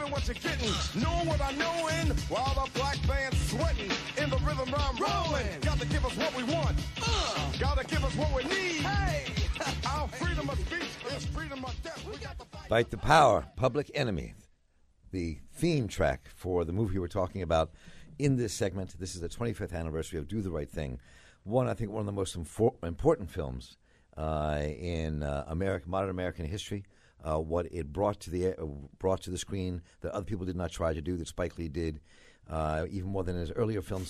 giving what you're getting, knowing what I knowin', while the black man's sweating, in the rhythm I'm rolling. Gotta give us what we want, gotta give us what we need. Hey, our freedom of speech is freedom of death. We got to Fight the Power, Public Enemy, the theme track for the movie we're talking about in this segment. This is the 25th anniversary of Do the Right Thing. I think one of the most important films in modern American history. What it brought to the screen that other people did not try to do, that Spike Lee did, even more than his earlier films.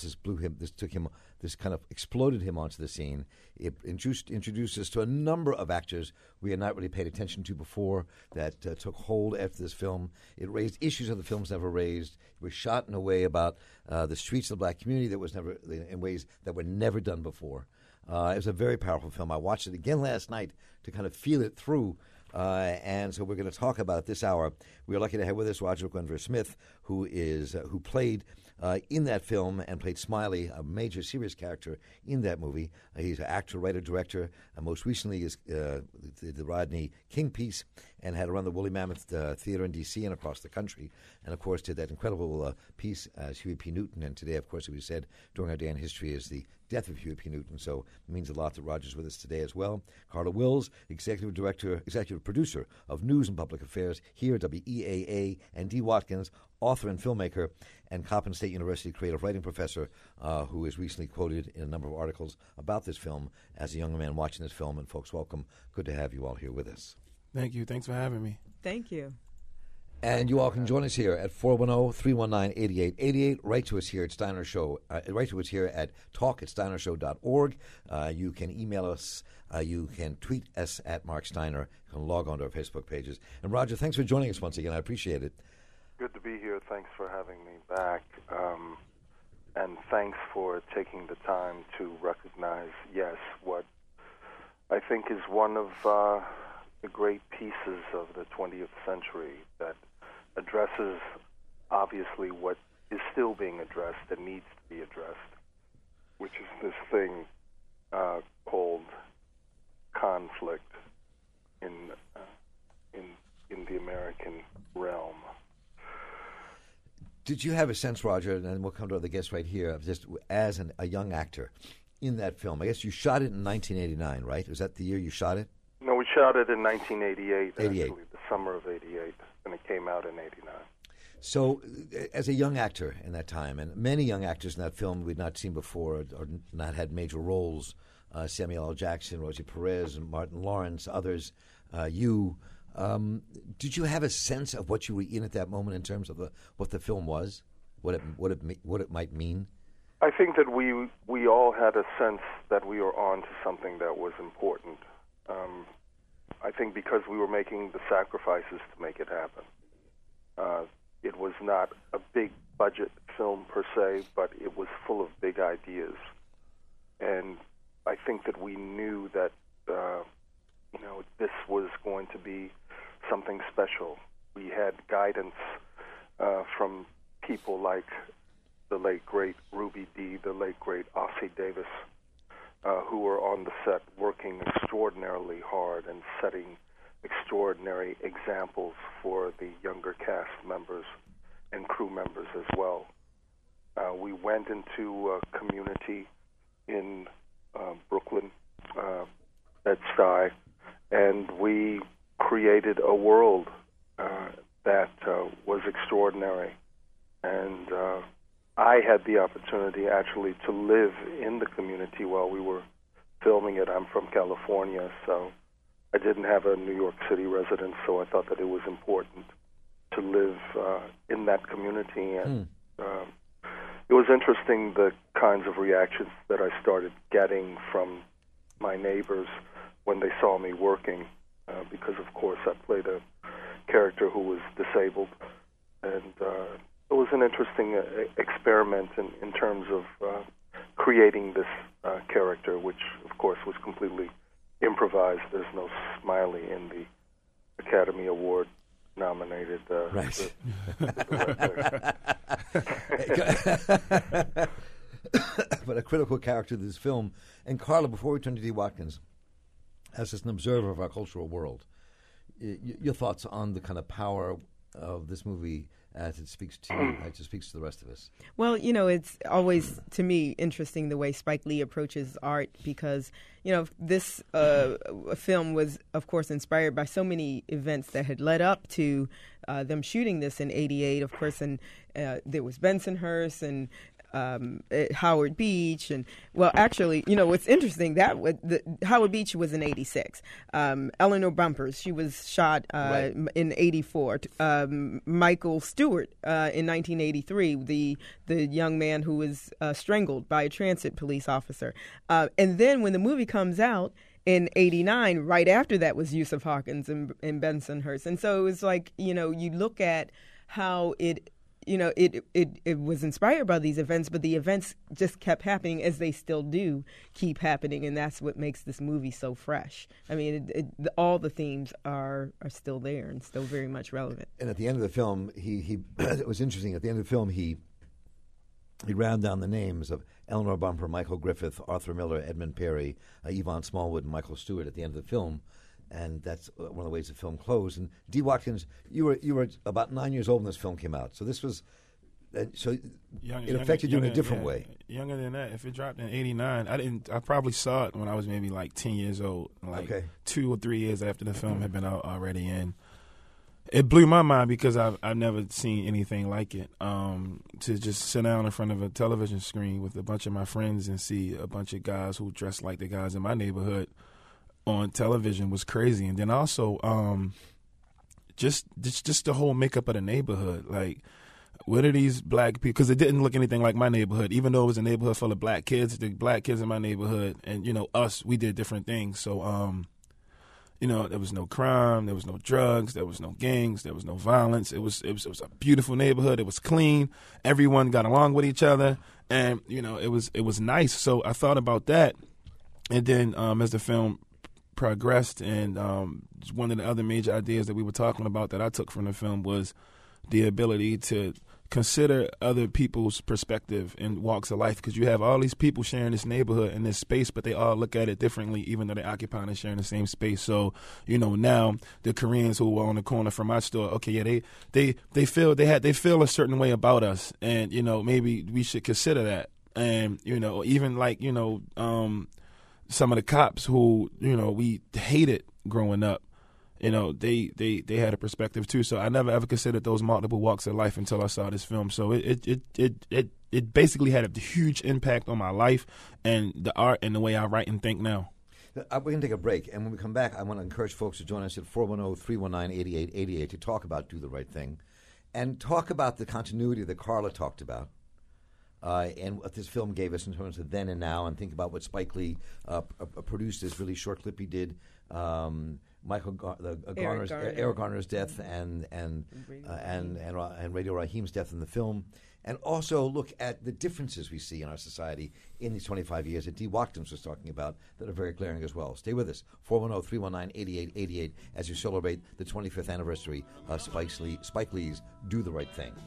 This kind of exploded him onto the scene. It introduced us to a number of actors we had not really paid attention to before that took hold after this film. It raised issues that the films never raised. It was shot in a way about the streets of the black community that was never in ways that were never done before. It was a very powerful film. I watched it again last night to kind of feel it through. And so we're going to talk about it this hour. We are lucky to have with us Roger Guenveur-Smith, who played in that film and played Smiley, a major serious character in that movie. He's an actor, writer, director. Most recently is the Rodney King piece and had run the Woolly Mammoth Theater in D.C. and across the country. And, of course, did that incredible piece as Huey P. Newton. And today, of course, as we said, during our day in history is the death of Huey P. Newton. So it means a lot that Roger's with us today as well. Carla Wills, executive producer of News and Public Affairs here at WEAA, and Dee Watkins, author and filmmaker and Coppin State University creative writing professor, who is recently quoted in a number of articles about this film as a young man watching this film. And folks, welcome. Good to have you all here with us. Thank you. Thanks for having me. Thank you. And you all can join us here at 410-319-8888. Write to us here at Steiner Show. Write to us here at talk@steinershow.org. You can email us. You can tweet us at Mark Steiner. You can log on to our Facebook pages. And Roger, thanks for joining us once again. I appreciate it. Good to be here. Thanks for having me back. And thanks for taking the time to recognize, yes, what I think is one of the great pieces of the 20th century that addresses, obviously, what is still being addressed and needs to be addressed, which is this thing called conflict in the American realm. Did you have a sense, Roger, and then we'll come to the guest right here, of just as a young actor in that film? I guess you shot it in 1989, right? Was that the year you shot it? No, we shot it in 1988, 88. Actually, the summer of 88, and it came out in 89. So, as a young actor in that time, and many young actors in that film we'd not seen before or not had major roles, Samuel L. Jackson, Rosie Perez, and Martin Lawrence, others, did you have a sense of what you were in at that moment in terms of what the film was, what it might mean? I think that we all had a sense that we were on to something that was important. I think because we were making the sacrifices to make it happen. It was not a big budget film per se, but it was full of big ideas. And I think that we knew that this was going to be something special. We had guidance from people like the late, great Ruby Dee, the late, great Ossie Davis, who were on the set working extraordinarily hard and setting extraordinary examples for the younger cast members and crew members as well. We went into a community in Brooklyn, Bed-Stuy, and we created a world that was extraordinary. And I had the opportunity actually to live in the community while we were filming it. I'm from California, so I didn't have a New York City residence, so I thought that it was important to live in that community. And it was interesting the kinds of reactions that I started getting from my neighbors when they saw me working, because, of course, I played a character who was disabled. And it was an interesting experiment in terms of creating this character, which, of course, was completely improvised. There's no Smiley in the Academy Award nominated. Right. But a critical character of this film. And Carla, before we turn to Dee Watkins, as an observer of our cultural world, your thoughts on the kind of power of this movie as it speaks to you, as it speaks to the rest of us? Well, it's always, to me, interesting the way Spike Lee approaches art because, this film was, of course, inspired by so many events that had led up to them shooting this in '88, of course, and there was Bensonhurst and Howard Beach, and actually, what's interesting that Howard Beach was in '86. Eleanor Bumpurs, she was shot in '84. Michael Stewart in 1983, the young man who was strangled by a transit police officer. And then when the movie comes out in '89, right after that was Yusuf Hawkins and Bensonhurst, and so it was like you look at how it. It was inspired by these events, but the events just kept happening as they still do keep happening, and that's what makes this movie so fresh. I mean, all the themes are still there and still very much relevant. And at the end of the film, he it was interesting. At the end of the film, he ran down the names of Eleanor Bumper, Michael Griffith, Arthur Miller, Edmund Perry, Yvonne Smallwood, and Michael Stewart at the end of the film. And that's one of the ways the film closed. And Dee Watkins, you were about 9 years old when this film came out. So this was, it affected you in a different way. Younger than that. If it dropped in '89, I probably saw it when I was maybe like 10 years old. 2 or 3 years after the film had been out already. And it blew my mind because I've never seen anything like it. To just sit down in front of a television screen with a bunch of my friends and see a bunch of guys who dressed like the guys in my neighborhood on television was crazy. And then also just the whole makeup of the neighborhood. Like, what are these black people? Because it didn't look anything like my neighborhood. Even though it was a neighborhood full of black kids, the black kids in my neighborhood and, us, we did different things. So, there was no crime, there was no drugs, there was no gangs, there was no violence. It was a beautiful neighborhood. It was clean. Everyone got along with each other. And, it was nice. So I thought about that. And then as the film progressed, and one of the other major ideas that we were talking about that I took from the film was the ability to consider other people's perspective and walks of life, because you have all these people sharing this neighborhood and this space, but they all look at it differently, even though they're occupying and sharing the same space. So, now the Koreans who were on the corner from my store, okay, yeah, they feel a certain way about us, and maybe we should consider that, and even like some of the cops who, we hated growing up, they had a perspective too. So I never ever considered those multiple walks of life until I saw this film. So it basically had a huge impact on my life and the art and the way I write and think now. We're going to take a break, and when we come back, I want to encourage folks to join us at 410-319-8888 to talk about Do the Right Thing and talk about the continuity that Carla talked about. And what this film gave us in terms of then and now, and think about what Spike Lee produced, this really short clip he did, Eric Garner's death and Radio Raheem's death in the film, and also look at the differences we see in our society in these 25 years that Dee Watkins was talking about that are very glaring as well. Stay with us, 410-319-8888, as you celebrate the 25th anniversary of Spike Lee's Do the Right Thing.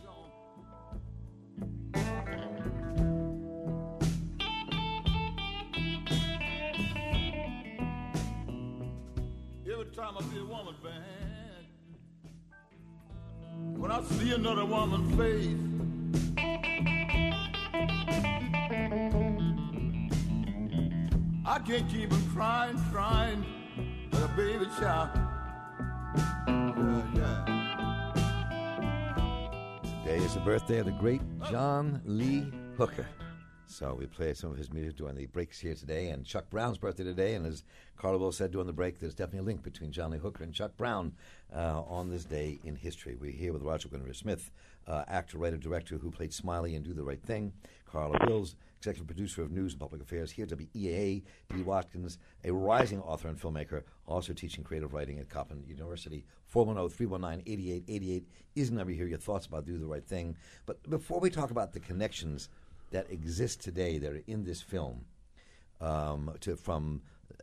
Time I see a woman bad, when I see another woman's face, I can't keep on crying like a baby child. Today is the birthday of the great John Lee Hooker. So we play some of his music during the breaks here today, and Chuck Brown's birthday today, and as Carla Will said during the break, there's definitely a link between John Lee Hooker and Chuck Brown on this day in history. We're here with Roger Guenveur Smith, actor, writer, director who played Smiley in Do the Right Thing, Carla Wills, executive producer of News and Public Affairs here at WEAA, Dee Watkins, a rising author and filmmaker, also teaching creative writing at Coppin University. 410-319-8888 is the number to hear your thoughts about Do the Right Thing. But before we talk about the connections that exist today that are in this film, from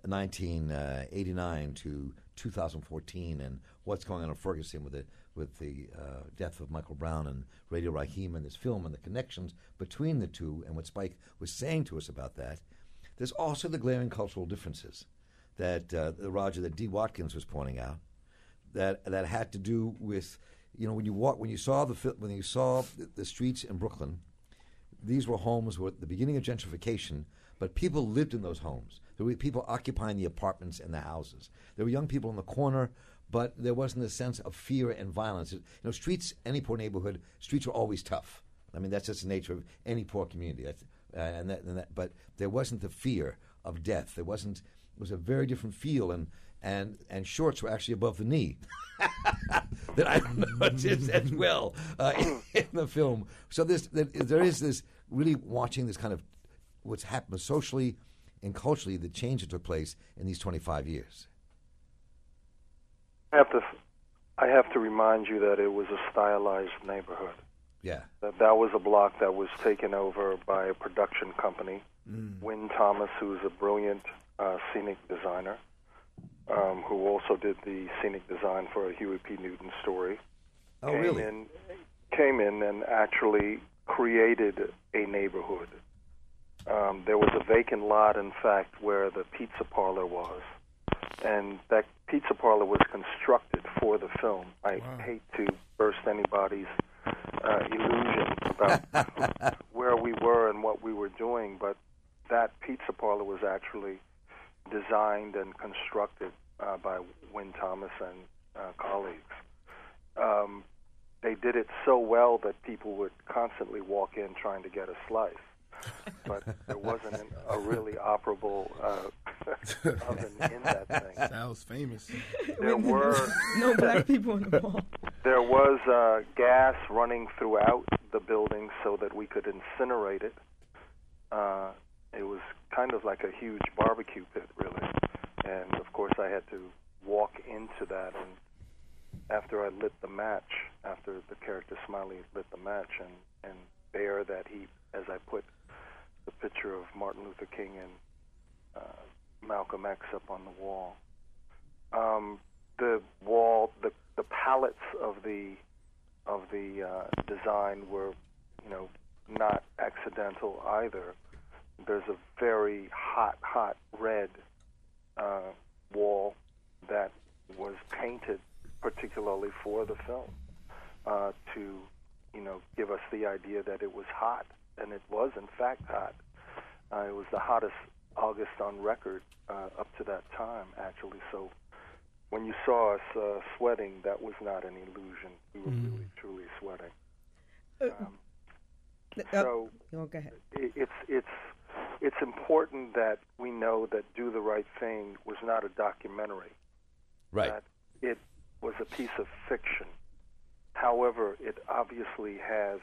1989 to 2014, and what's going on in Ferguson with the death of Michael Brown and Radio Raheem in this film, and the connections between the two, and what Spike was saying to us about that. There's also the glaring cultural differences that Roger, that Dee Watkins was pointing out, that had to do with when you saw the streets in Brooklyn, these were homes were at the beginning of gentrification, but people lived in those homes. There were people occupying the apartments and the houses. There were young people in the corner, but there wasn't a sense of fear and violence. Streets, any poor neighborhood, streets are always tough. I mean, that's just the nature of any poor community. But there wasn't the fear of death. It was a very different feel, and shorts were actually above the knee. That I don't notice as well in the film. So there is this really watching this kind of what's happened socially and culturally, the change that took place in these 25 years. I have to remind you that it was a stylized neighborhood. Yeah. That was a block that was taken over by a production company, Wynn Thomas, who's a brilliant scenic designer, who also did the scenic design for a Huey P. Newton story. Oh, really? Came in and actually created a neighborhood. There was a vacant lot, in fact, where the pizza parlor was. And that pizza parlor was constructed for the film. I hate to burst anybody's illusion about where we were and what we were doing, but that pizza parlor was actually designed and constructed by Wynn Thomas and colleagues. They did it so well that people would constantly walk in trying to get a slice. But there wasn't a really operable oven in that thing. That was famous. There were no black people in the mall. There was gas running throughout the building so that we could incinerate it. It was kind of like a huge barbecue pit, really. And, of course, I had to walk into that. And after I lit the match, after the character Smiley lit the match and bare that heap, as I put the picture of Martin Luther King and Malcolm X up on the wall. The palettes of the design were, not accidental either. There's a very hot red wall that was painted particularly for the film to, give us the idea that it was hot. And it was, in fact, hot. It was the hottest August on record up to that time, actually. So when you saw us sweating, that was not an illusion. We were really, truly sweating. So go ahead. It's important that we know that Do the Right Thing was not a documentary. Right. That it was a piece of fiction. However, it obviously has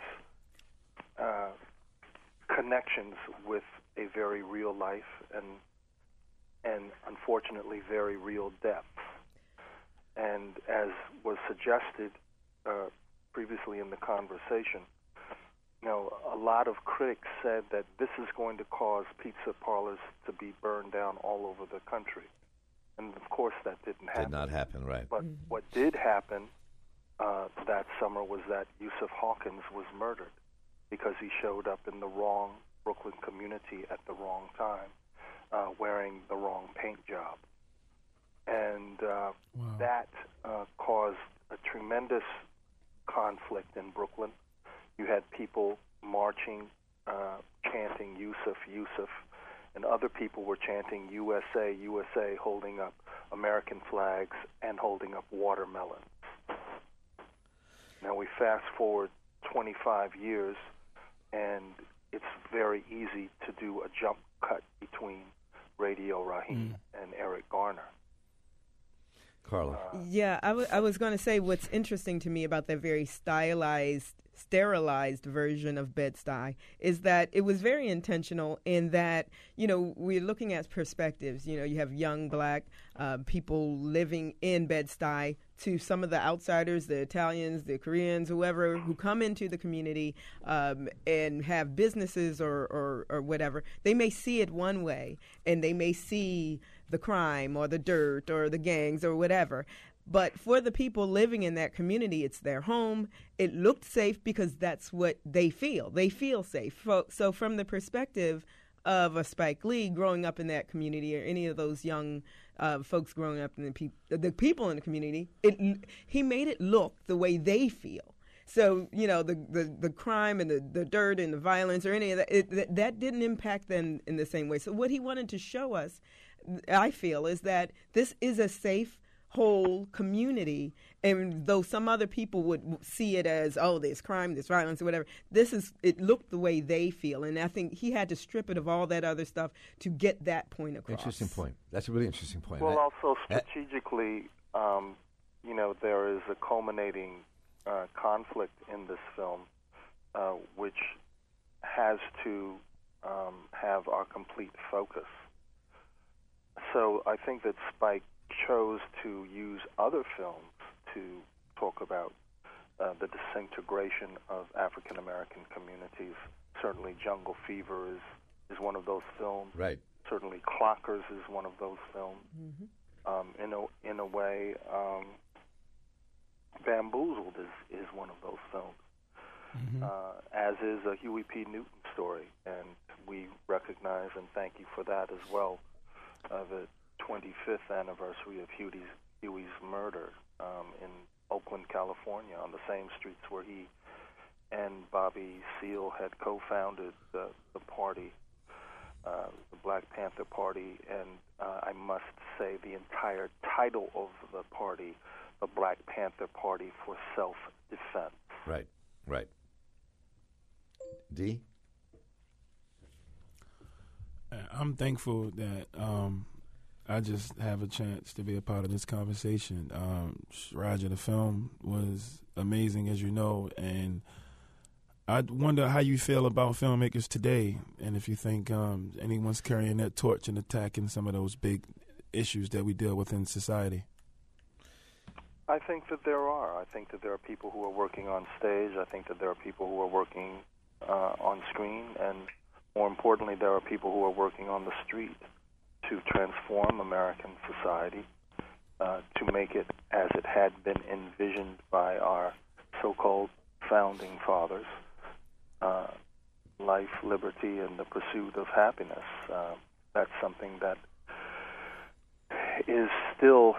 connections with a very real life and unfortunately very real depth. And as was suggested previously in the conversation, a lot of critics said that this is going to cause pizza parlors to be burned down all over the country. And of course that didn't happen. Did not happen, right. But what did happen that summer was that Yusuf Hawkins was murdered because he showed up in the wrong Brooklyn community at the wrong time, wearing the wrong paint job. And that caused a tremendous conflict in Brooklyn. You had people marching, chanting Yusuf, Yusuf, and other people were chanting USA, USA, holding up American flags and holding up watermelons. Now we fast forward 25 years, and it's very easy to do a jump cut between Radio Raheem and Eric Garner. Carla. Yeah, I was going to say what's interesting to me about that very sterilized version of Bed-Stuy is that it was very intentional in that, we're looking at perspectives. You have young black people living in Bed-Stuy to some of the outsiders, the Italians, the Koreans, whoever, who come into the community and have businesses or whatever. They may see it one way, and they may see the crime or the dirt or the gangs or whatever. But for the people living in that community, it's their home. It looked safe because that's what they feel. They feel safe. So from the perspective of a Spike Lee growing up in that community, or any of those young folks growing up in the people in the community, he made it look the way they feel. So, the crime and the dirt and the violence or any of that, that didn't impact them in the same way. So what he wanted to show us, I feel, is that this is a safe, whole community, and though some other people would see it as, oh, there's crime, there's violence, or whatever, it looked the way they feel, and I think he had to strip it of all that other stuff to get that point across. Interesting point. That's a really interesting point. Well, also strategically, there is a culminating conflict in this film, which has to have our complete focus. So I think that Spike chose to use other films to talk about the disintegration of African American communities. Certainly Jungle Fever is one of those films. Right. Certainly Clockers is one of those films. Mm-hmm. In a way, Bamboozled is one of those films. Mm-hmm. As is a Huey P. Newton story, and we recognize and thank you for that as well. The 25th anniversary of Huey's murder in Oakland, California, on the same streets where he and Bobby Seale had co-founded the party, the Black Panther Party, and I must say the entire title of the party, the Black Panther Party for Self-Defense. Right, right. D? I'm thankful that I just have a chance to be a part of this conversation. Roger, the film was amazing, as you know, and I wonder how you feel about filmmakers today, and if you think anyone's carrying that torch and attacking some of those big issues that we deal with in society. I think that there are. I think that there are people who are working on stage. I think that there are people who are working on screen, and more importantly, there are people who are working on the street to transform American society, to make it as it had been envisioned by our so-called founding fathers, life, liberty, and the pursuit of happiness. That's something that is still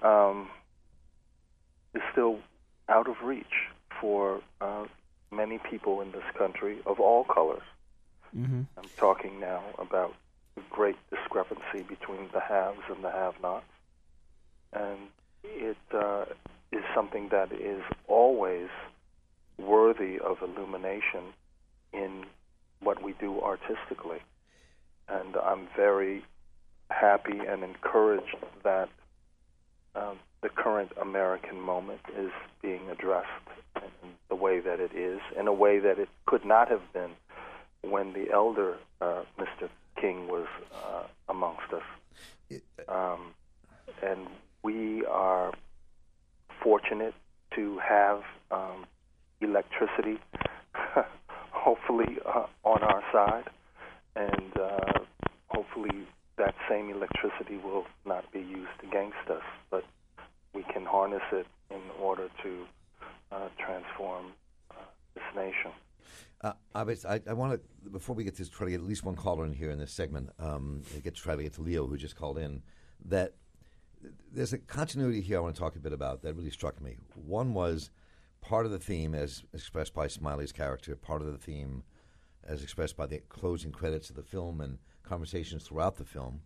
out of reach for many people in this country of all colors. Mm-hmm. I'm talking now about the great discrepancy between the haves and the have-nots, and it is something that is always worthy of illumination in what we do artistically. And I'm very happy and encouraged that the current American moment is being addressed in the way that it is, in a way that it could not have been when the elder Mr. King was amongst us. And we are fortunate to have electricity, hopefully, on our side, and hopefully that same electricity will not be used against us, but we can harness it in order to transform this nation. I want to, before we get to try to get at least one caller in here in this segment, try to get to Leo, who just called in, that there's a continuity here I want to talk a bit about that really struck me. One was part of the theme as expressed by Smiley's character, part of the theme as expressed by the closing credits of the film and conversations throughout the film,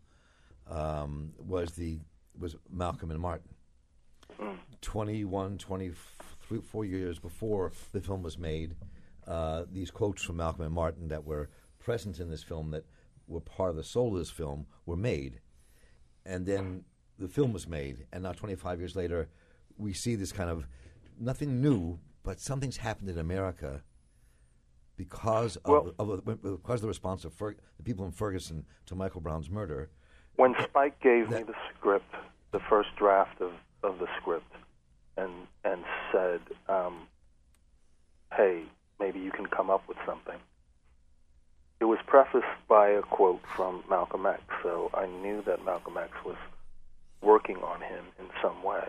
was Malcolm and Martin. 24 years before the film was made, these quotes from Malcolm and Martin that were present in this film, that were part of the soul of this film, were made. And then the film was made, and now 25 years later, we see this kind of, nothing new, but something's happened in America because of the response of the people in Ferguson to Michael Brown's murder. When Spike gave me the script, the first draft of the script, and said, hey, maybe you can come up with something, it was prefaced by a quote from Malcolm X, so I knew that Malcolm X was working on him in some way.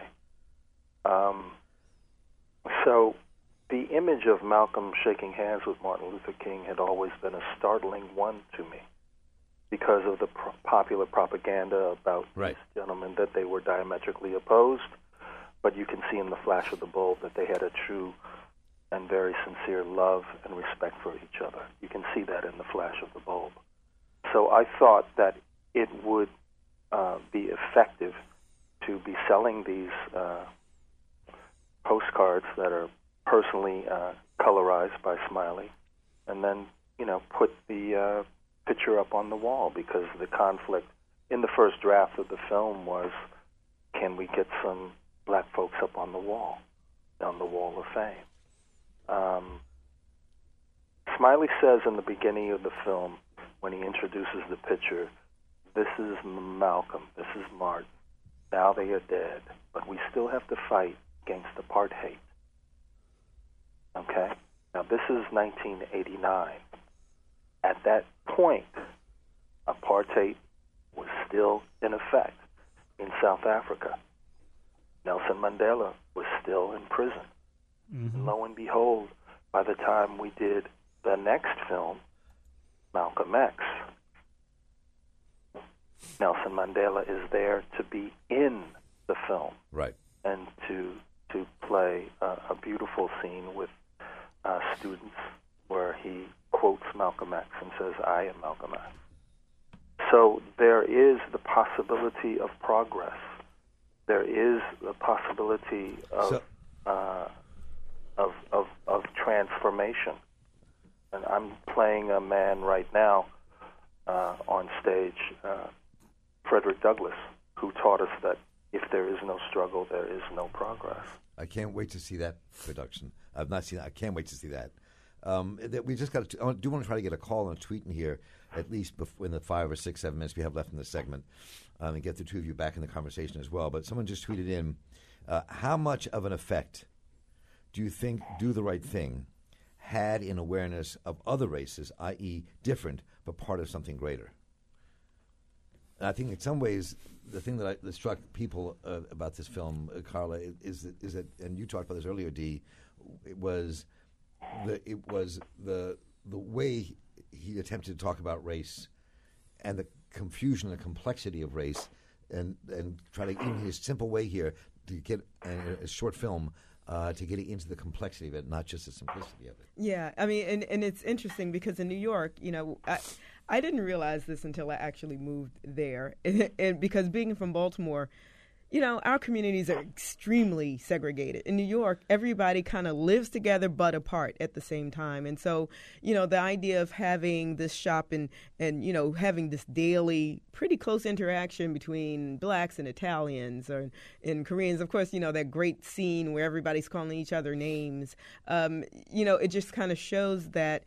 So the image of Malcolm shaking hands with Martin Luther King had always been a startling one to me. because of the popular propaganda about these gentlemen that they were diametrically opposed. But you can see in the flash of the bulb that they had a true and very sincere love and respect for each other. You can see that in the flash of the bulb. So I thought that it would be effective to be selling these postcards that are personally colorized by Smiley, and then, put the picture up on the wall, because the conflict in the first draft of the film was, can we get some black folks up on the wall of fame? Smiley says in the beginning of the film, when he introduces the picture, this is Malcolm, this is Martin. Now they are dead, but we still have to fight against apartheid. Okay? Now this is 1989. At that point, apartheid was still in effect in South Africa. Nelson Mandela was still in prison. Mm-hmm. And lo and behold, by the time we did the next film, Malcolm X, Nelson Mandela is there to be in the film, right, and to play a beautiful scene with students where he quotes Malcolm X and says, "I am Malcolm X." So there is the possibility of progress. There is the possibility of transformation. And I'm playing a man right now on stage, Frederick Douglass, who taught us that if there is no struggle, there is no progress. I can't wait to see that production. I've not seen that. I can't wait to see that. We just got. I do want to try to get a call and a tweet in here, at least in the 5 or 6, 7 minutes we have left in this segment, and get the two of you back in the conversation as well. But someone just tweeted in, how much of an effect do you think Do the Right Thing had in awareness of other races, i.e. different, but part of something greater? And I think in some ways the thing that struck people about this film, Carla, is that, and you talked about this earlier, Dee, it was the way he attempted to talk about race and the confusion and complexity of race, and try to, in his simple way here, to get a short film to get into the complexity of it, not just the simplicity of it. Yeah, I mean, and it's interesting because in New York, I didn't realize this until I actually moved there, and because being from Baltimore, our communities are extremely segregated. In New York, everybody kind of lives together but apart at the same time. And so, the idea of having this shop and having this daily, pretty close interaction between blacks and Italians and Koreans, of course, that great scene where everybody's calling each other names, it just kind of shows that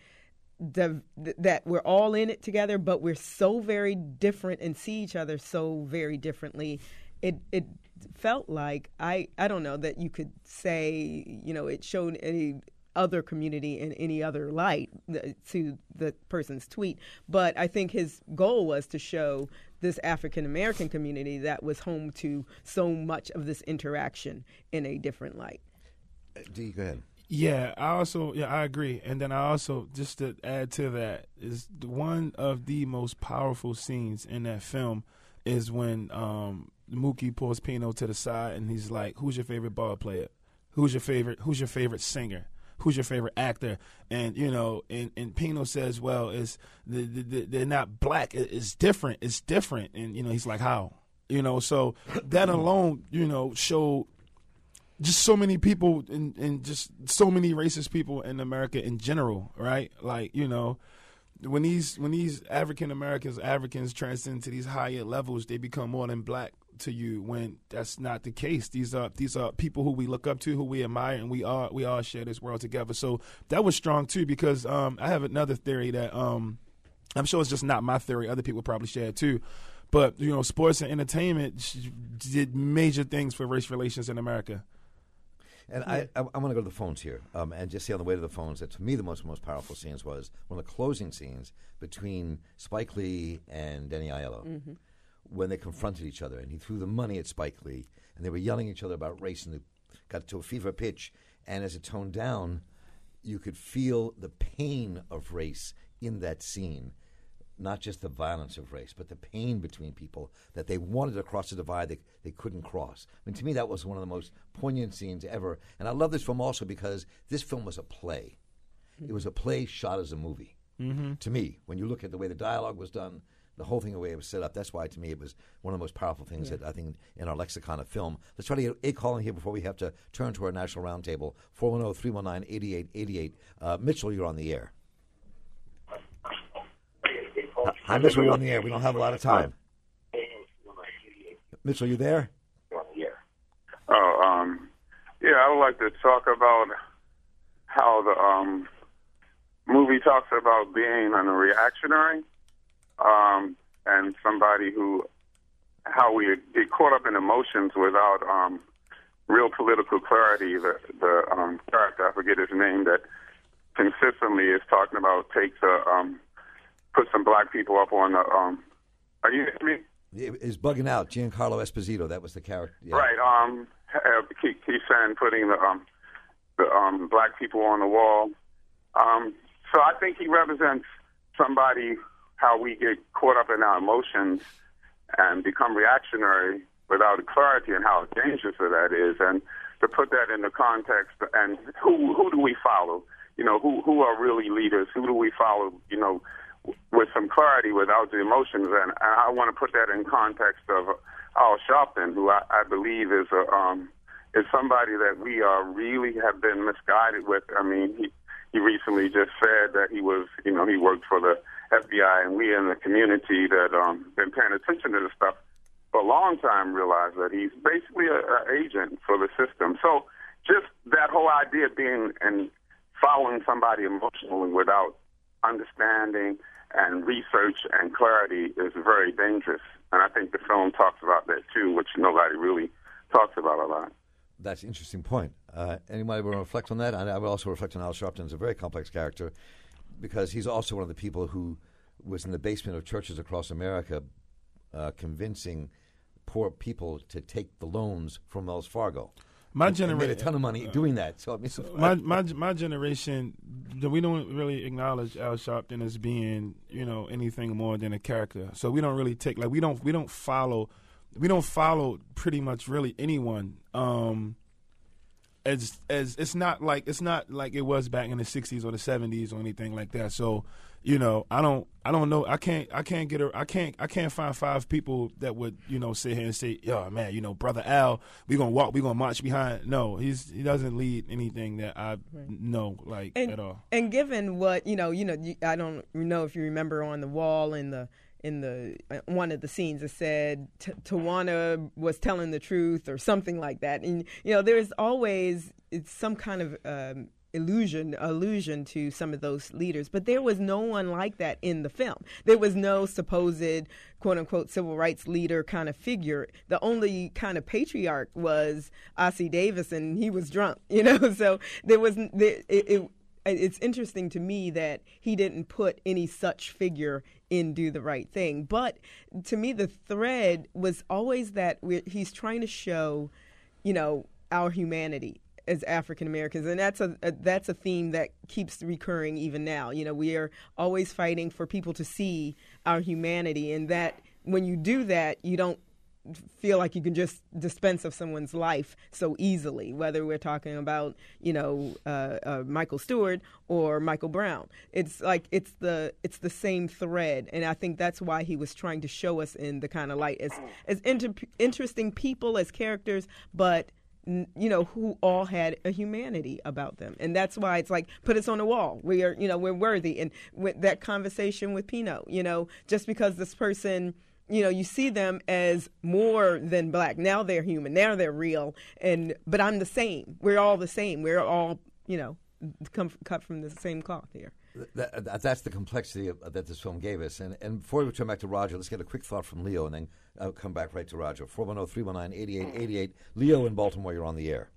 that we're all in it together, but we're so very different and see each other so very differently. It felt like, I don't know, that you could say, it showed any other community in any other light to the person's tweet. But I think his goal was to show this African-American community that was home to so much of this interaction in a different light. Dee, go ahead. Yeah, I agree. And then I also, just to add to that, is one of the most powerful scenes in that film is when Mookie pulls Pino to the side and he's like, "Who's your favorite ball player? Who's your favorite singer? Who's your favorite actor?" And and Pino says, "Well, they're not black. It's different. It's different." And he's like, "How?" So that alone, showed just so many people and just so many racist people in America in general, right? Like, when these Africans transcend to these higher levels, they become more than black to you, when that's not the case. These are people who we look up to, who we admire, and we all share this world together. So that was strong too, because I have another theory that I'm sure it's just not my theory. Other people probably share it too. But sports and entertainment did major things for race relations in America. And I want to go to the phones here and just say on the way to the phones that to me the most powerful scenes was one of the closing scenes between Spike Lee and Danny Aiello, when they confronted each other and he threw the money at Spike Lee and they were yelling at each other about race and it got to a fever pitch, and as it toned down you could feel the pain of race in that scene not just the violence of race, but the pain between people that they wanted to cross a divide they couldn't cross. I mean, to me, that was one of the most poignant scenes ever. And I love this film also because this film was a play. It was a play shot as a movie. Mm-hmm. To me, when you look at the way the dialogue was done, the whole thing, the way it was set up, that's why, to me, it was one of the most powerful things that I think in our lexicon of film. Let's try to get a call in here before we have to turn to our national roundtable. 410-319-8888. Mitchell, you're on the air. Hi, Mitchell, you're on the air. We don't have a lot of time. Mitchell, you there? Yeah, I would like to talk about how the movie talks about being a reactionary and somebody how we get caught up in emotions without real political clarity. The character, I forget his name, that consistently is talking about put some black people up on the. Are you hearing me? It's bugging out. Giancarlo Esposito, that was the character. Yeah. Right. Keep saying putting the black people on the wall. So I think he represents somebody how we get caught up in our emotions and become reactionary without clarity and how dangerous that is. And to put that in the context, and who do we follow? You know, who are really leaders? Who do we follow? You know, with some clarity without the emotions. And I want to put that in context of Al Sharpton, who I believe is somebody that we really have been misguided with. I mean, he recently just said that he worked for the FBI, and we in the community that been paying attention to this stuff for a long time realize that he's basically an agent for the system. So just that whole idea of being and following somebody emotionally without understanding and research and clarity is very dangerous. And I think the film talks about that too, which nobody really talks about a lot. That's an interesting point. Anybody want to reflect on that? I would also reflect on Al Sharpton as a very complex character because he's also one of the people who was in the basement of churches across America convincing poor people to take the loans from Wells Fargo. My generation made a ton of money doing that. So my generation, we don't really acknowledge Al Sharpton as being, anything more than a character. So we don't really we don't follow pretty much really anyone. As it's not like it was back in the 60s or the 70s or anything like that. So, I don't know. I can't find 5 people that would, sit here and say, "Yo, man, Brother Al, we gonna march behind." No, he doesn't lead anything that I know at all. And given what, I don't know if you remember on the wall in the one of the scenes it said Tawana was telling the truth or something like that, and there's always some kind of allusion to some of those leaders, but there was no one like that in the film. There was no supposed quote unquote civil rights leader kind of figure. The only kind of patriarch was Ossie Davis, and he was drunk, so there was it's interesting to me that he didn't put any such figure in Do the Right Thing. But to me, the thread was always that he's trying to show, our humanity as African Americans, and that's a theme that keeps recurring even now. We are always fighting for people to see our humanity, and that when you do that, you don't feel like you can just dispense of someone's life so easily, whether we're talking about Michael Stewart or Michael Brown. It's like it's the same thread, and I think that's why he was trying to show us in the kind of light as interesting people, as characters, but who all had a humanity about them. And that's why it's like, put us on the wall. We are, we're worthy. And with that conversation with Pino, just because this person, you see them as more than black. Now they're human. Now they're real. But I'm the same. We're all the same. We're all, cut from the same cloth here. That's the complexity that this film gave us. And before we turn back to Roger, let's get a quick thought from Leo, and then I'll come back right to Roger. 410-319-8888. Leo in Baltimore, you're on the air.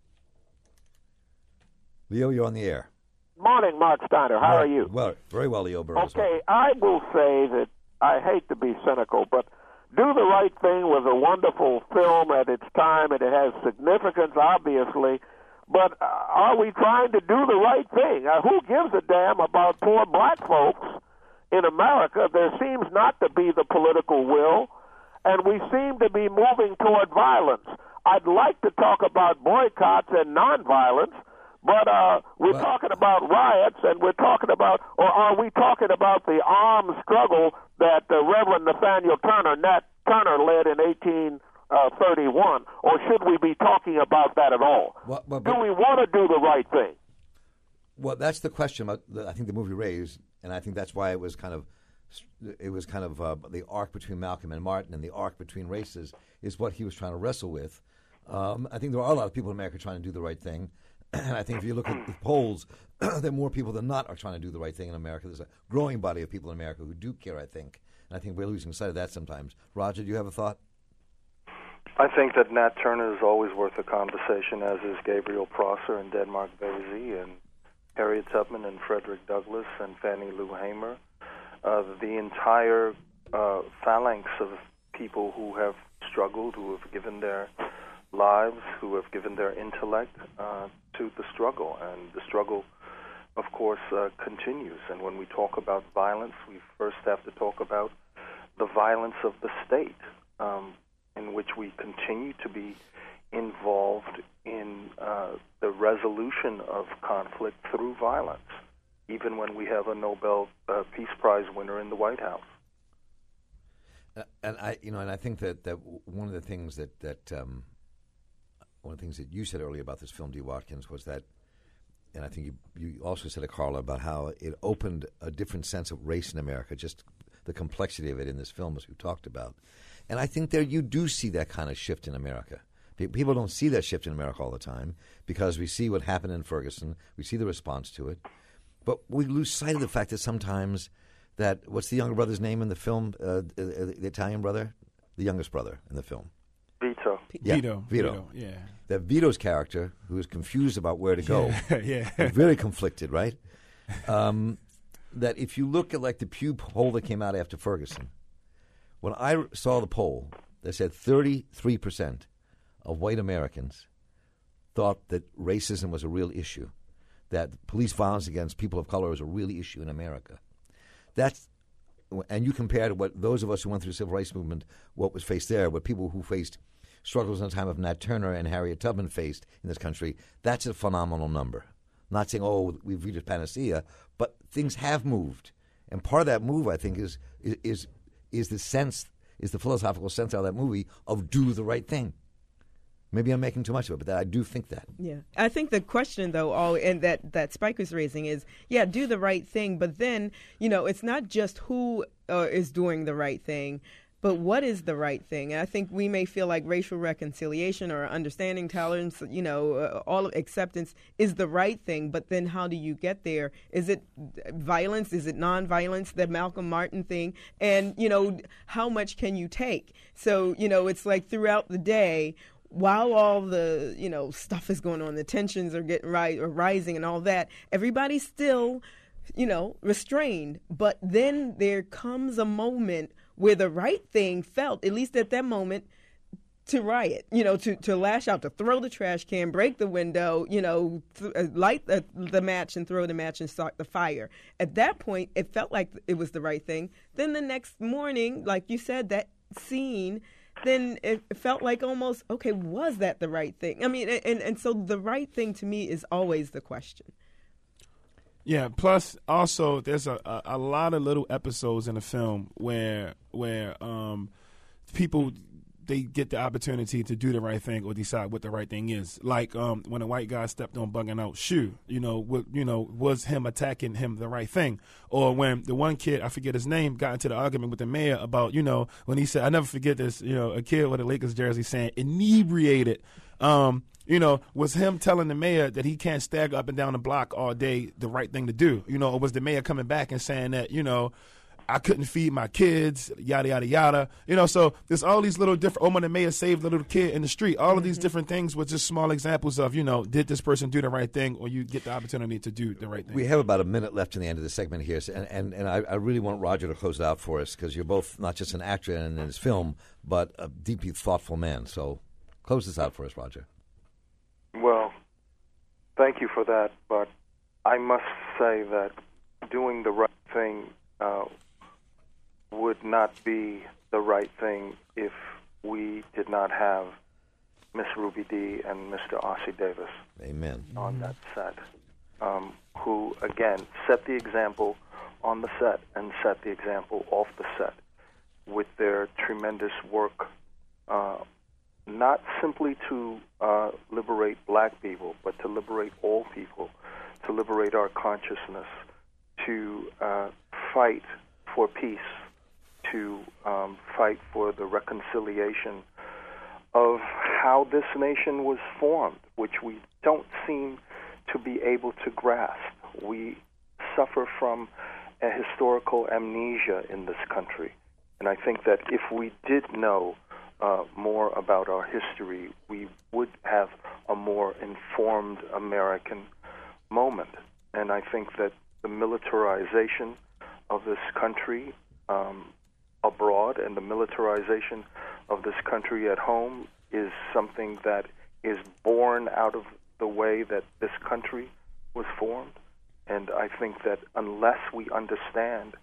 Leo, you're on the air. Morning, Mark Steiner. How are you? Well, very well, Leo Burrows. Okay, I will say that I hate to be cynical, but Do the Right Thing was a wonderful film at its time, and it has significance, obviously. But are we trying to do the right thing? Who gives a damn about poor black folks in America, there seems not to be the political will, and we seem to be moving toward violence. I'd like to talk about boycotts and nonviolence, but we're talking about riots, and we're talking about, or are we talking about the armed struggle that Reverend Nathaniel Nat Turner led in 1831, or should we be talking about that at all? Do we want to do the right thing? Well, that's the question I think the movie raised, and I think that's why it was kind of the arc between Malcolm and Martin and the arc between races is what he was trying to wrestle with. I think there are a lot of people in America trying to do the right thing. And I think if you look at the polls, there are more people than not are trying to do the right thing in America. There's a growing body of people in America who do care, I think. And I think we're losing sight of that sometimes. Roger, do you have a thought? I think that Nat Turner is always worth a conversation, as is Gabriel Prosser and Denmark Vesey and Harriet Tubman and Frederick Douglass and Fannie Lou Hamer. The entire phalanx of people who have struggled, who have given their lives, who have given their intellect to the struggle. And the struggle, of course, continues. And when we talk about violence, we first have to talk about the violence of the state, in which we continue to be involved in the resolution of conflict through violence, even when we have a Nobel Peace Prize winner in the White House. And I think that one of the things that you said earlier about this film, D. Watkins, was that, and I think you also said it, Carla, about how it opened a different sense of race in America, just the complexity of it in this film, as we talked about. And I think there you do see that kind of shift in America. People don't see that shift in America all the time because we see what happened in Ferguson. We see the response to it. But we lose sight of the fact that sometimes that, what's the younger brother's name in the film, the Italian brother? The youngest brother in the film. Vito. Yeah, Vito. Yeah. That Vito's character, who is confused about where to go, yeah. very conflicted, right? That if you look at like the Pew poll that came out after Ferguson, when I saw the poll, they said 33% of white Americans thought that racism was a real issue, that police violence against people of color is a real issue in America. And you compared what those of us who went through the civil rights movement, what was faced there, what people who faced struggles in the time of Nat Turner and Harriet Tubman faced in this country, that's a phenomenal number. Not saying, oh, we've reached a panacea, but things have moved. And part of that move, I think, is the philosophical sense out of that movie of do the right thing. Maybe I'm making too much of it, but I do think that. Yeah. I think the question, though, and that Spike was raising is, do the right thing, but then, it's not just who is doing the right thing, but what is the right thing? And I think we may feel like racial reconciliation or understanding, tolerance, all of acceptance is the right thing, but then how do you get there? Is it violence? Is it nonviolence? The Malcolm Martin thing? And, how much can you take? So, it's like throughout the day, while all the, stuff is going on, the tensions are getting rising and all that, everybody's still, restrained. But then there comes a moment where the right thing felt, at least at that moment, to riot, to lash out, to throw the trash can, break the window, light the match and throw the match and start the fire. At that point, it felt like it was the right thing. Then the next morning, like you said, that scene, then it felt like almost, okay, was that the right thing? I mean, and so the right thing to me is always the question. Yeah. Plus, also, there's a lot of little episodes in the film where people, they get the opportunity to do the right thing or decide what the right thing is. Like when a white guy stepped on Bugging Out's shoe, was him attacking him the right thing? Or when the one kid, I forget his name, got into the argument with the mayor about, when he said, I never forget this, a kid with a Lakers jersey saying inebriated. Was him telling the mayor that he can't stagger up and down the block all day the right thing to do? Or was the mayor coming back and saying that, I couldn't feed my kids, yada, yada, yada. So there's all these little different, when the mayor saved the little kid in the street, all of these different things were just small examples of, did this person do the right thing, or you get the opportunity to do the right thing. We have about a minute left in the end of the segment here, and I really want Roger to close it out for us, because you're both not just an actor in this film, but a deeply thoughtful man. So close this out for us, Roger. Well, thank you for that, but I must say that doing the right thing would not be the right thing if we did not have Miss Ruby Dee and Mr. Ossie Davis. Amen. On that set, who, again, set the example on the set and set the example off the set with their tremendous work, not simply to liberate black people, but to liberate all people, to liberate our consciousness, to fight for peace, to fight for the reconciliation of how this nation was formed, which we don't seem to be able to grasp. We suffer from a historical amnesia in this country. And I think that if we did know more about our history, we would have a more informed American moment. And I think that the militarization of this country abroad and the militarization of this country at home is something that is born out of the way that this country was formed. And I think that unless we understand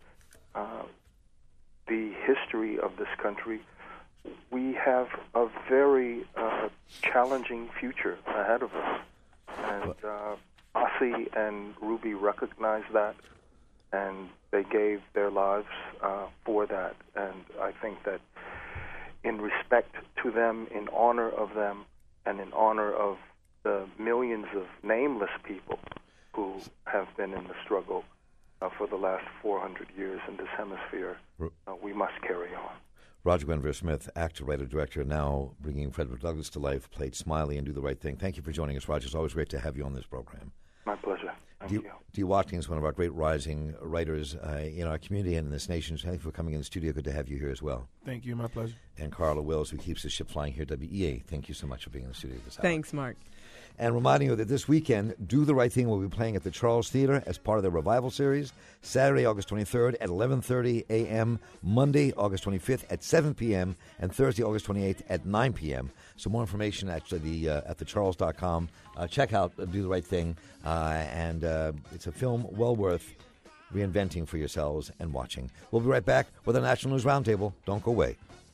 the history of this country, we have a very challenging future ahead of us. And Ossie and Ruby recognized that, and they gave their lives for that. And I think that in respect to them, in honor of them, and in honor of the millions of nameless people who have been in the struggle for the last 400 years in this hemisphere, we must carry on. Roger Guenveur Smith, actor, writer, director, now bringing Frederick Douglass to life, played Smiley and Do the Right Thing. Thank you for joining us, Roger. It's always great to have you on this program. My pleasure. Thank you. Dee Watkins is one of our great rising writers in our community and in this nation. Thank you for coming in the studio. Good to have you here as well. Thank you. My pleasure. And Carla Wills, who keeps the ship flying here at WEA. Thank you so much for being in the studio this hour. Thanks, Mark. And reminding you that this weekend, Do the Right Thing will be playing at the Charles Theater as part of their revival series, Saturday, August 23rd at 11:30 a.m., Monday, August 25th at 7 p.m., and Thursday, August 28th at 9 p.m. So more information at thecharles.com. Check out Do the Right Thing, and it's a film well worth reinventing for yourselves and watching. We'll be right back with a National News Roundtable. Don't go away.